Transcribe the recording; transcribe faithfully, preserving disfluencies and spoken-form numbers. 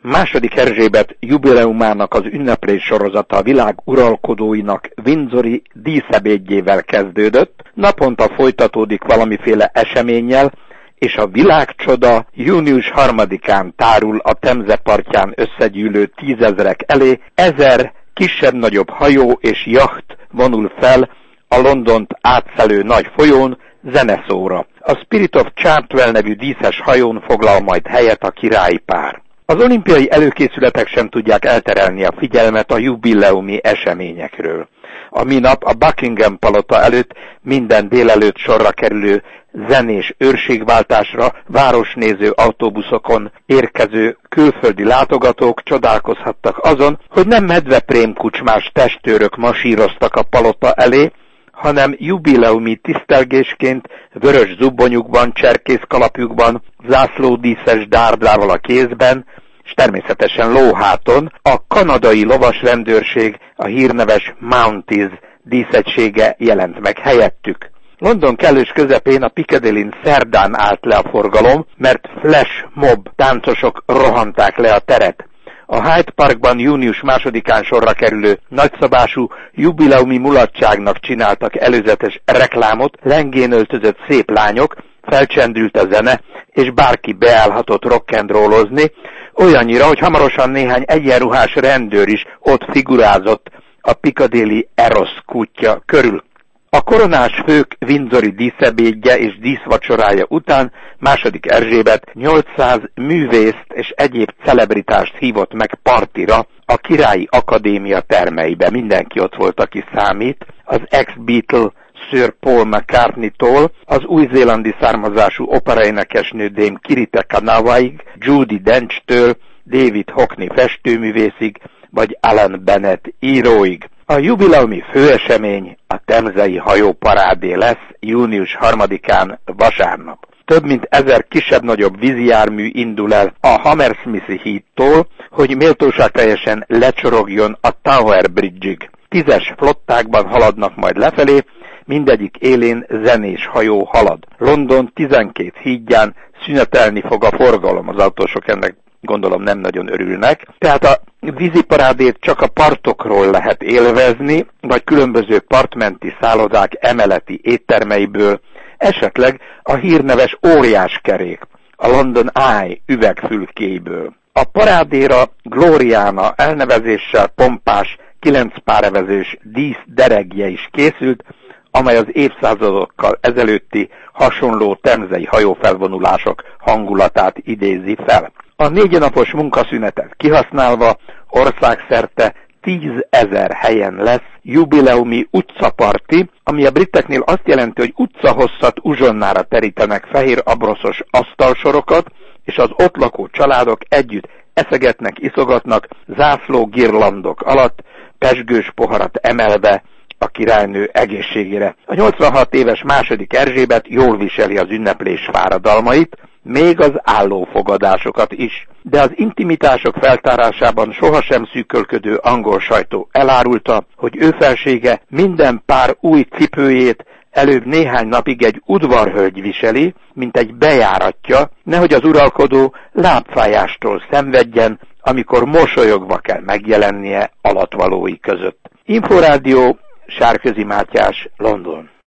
Második Erzsébet jubileumának az ünneplés sorozata a világ uralkodóinak windsori díszebédjével kezdődött, naponta folytatódik valamiféle eseménnyel, és a világcsoda június harmadikán tárul a Temze partján összegyűlő tízezrek elé, ezer kisebb-nagyobb hajó és jacht vonul fel a Londont átszelő nagy folyón zeneszóra. A Spirit of Chartwell nevű díszes hajón foglal majd helyet a királyi pár. Az olimpiai előkészületek sem tudják elterelni a figyelmet a jubileumi eseményekről. A minap a Buckingham palota előtt minden délelőtt sorra kerülő zenés őrségváltásra városnéző autóbuszokon érkező külföldi látogatók csodálkozhattak azon, hogy nem medveprémkucsmás testőrök masíroztak a palota elé, hanem jubileumi tisztelgésként vörös zubbonyukban, cserkészkalapjukban, zászlódíszes dárdával a kézben, és természetesen lóháton a kanadai lovasrendőrség, a hírneves Mounties díszegysége jelent meg helyettük. London kellős közepén a Piccadillyn szerdán állt le a forgalom, mert flash mob táncosok rohanták le a teret. A Hyde Parkban június másodikán sorra kerülő nagyszabású jubileumi mulatságnak csináltak előzetes reklámot, lengén öltözött szép lányok, felcsendült a zene, és bárki beállhatott rock'n'rollozni, olyannyira, hogy hamarosan néhány egyenruhás rendőr is ott figurázott a Piccadilly Eros kútja körül. A koronás fők windsori díszebédje és díszvacsorája után második Erzsébet nyolcszáz művészt és egyéb celebritást hívott meg partira a Királyi Akadémia termeibe. Mindenki ott volt, aki számít, az ex-Beatle Sir Paul McCartney-tól az új-zélandi származású operaénekesnő Dame Kirite Kanawaig, Judi Dench-től David Hockney festőművészig, vagy Alan Bennett íróig. A jubileumi főesemény a temzei hajóparádé lesz június harmadikán vasárnap. Több mint ezer kisebb-nagyobb vízijármű indul el a Hammersmithi hídtól, hogy méltóságteljesen lecsorogjon a Tower Bridge-ig. Tízes flottákban haladnak majd lefelé, mindegyik élén zenés hajó halad. London tizenkét hídján szünetelni fog a forgalom, az autósok ennek gondolom nem nagyon örülnek. Tehát a víziparádét csak a partokról lehet élvezni, vagy különböző partmenti szállodák emeleti éttermeiből, esetleg a hírneves óriáskerék, a London Eye üvegfülkéből. A parádéra Gloriana elnevezéssel pompás, kilenc párevezős dísz deregje is készült, amely az évszázadokkal ezelőtti hasonló temzei hajófelvonulások hangulatát idézi fel. A négy napos munkaszünetet kihasználva országszerte tízezer helyen lesz jubileumi utcaparti, ami a briteknél azt jelenti, hogy utcahosszat uzsonnára terítenek fehér abroszos asztalsorokat, és az ott lakó családok együtt eszegetnek, iszogatnak zászló girlandok alatt, pezsgős poharat emelve a királynő egészségére. A nyolcvanhat éves második Erzsébet jól viseli az ünneplés fáradalmait, még az állófogadásokat is. De az intimitások feltárásában sohasem szűkölködő angol sajtó elárulta, hogy ő felsége minden pár új cipőjét előbb néhány napig egy udvarhölgy viseli, mint egy bejáratja, nehogy az uralkodó lábfájástól szenvedjen, amikor mosolyogva kell megjelennie alatvalói között. Inforádió, Sárközi Mátyás, London.